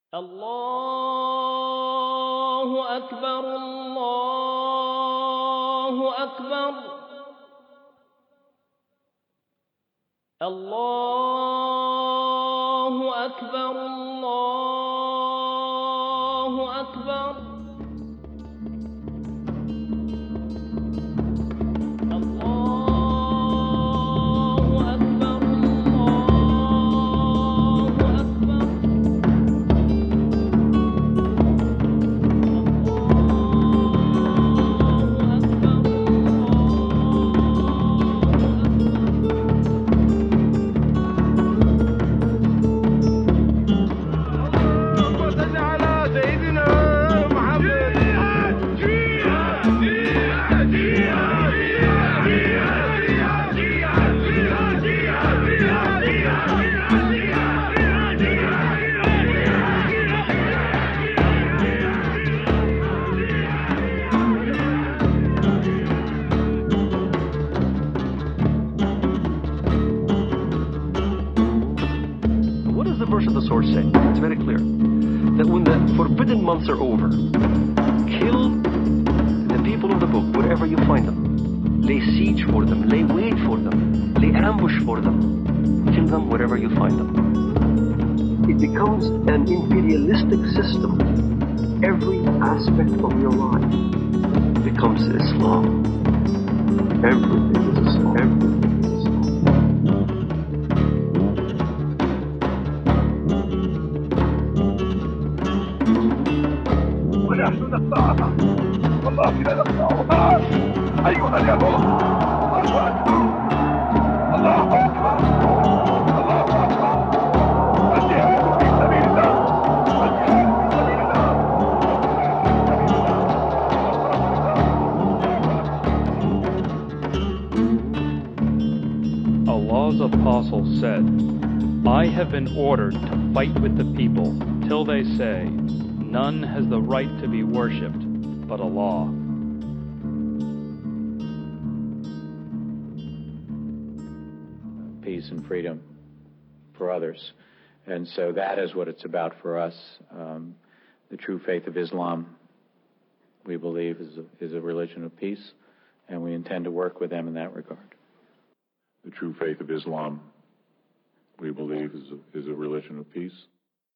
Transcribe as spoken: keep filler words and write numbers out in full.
الله أكبر الله أكبر الله أكبر الله أكبر The verse of the source say? It's very clear that when the forbidden months are over, kill the people of the book wherever you find them. Lay siege for them, lay wait for them, lay ambush for them. Kill them wherever you find them. It becomes an imperialistic system. Every aspect of your life becomes Islam. Everything is Islam. Everything. نحن نقطعها والله لا نقطعها أيها اليهود الله أكبر الله أكبر الله أكبر الجهاد في سبيل الله الجهاد في سبيل الله. Allah's apostle said, I have been ordered to fight with the people till they say, none has the right to be worshipped but Allah. Peace and freedom for others. And so that is what it's about for us. Um, the true faith of Islam, we believe, is a, is a religion of peace, and we intend to work with them in that regard. The true faith of Islam, we believe, is a, is a religion of peace.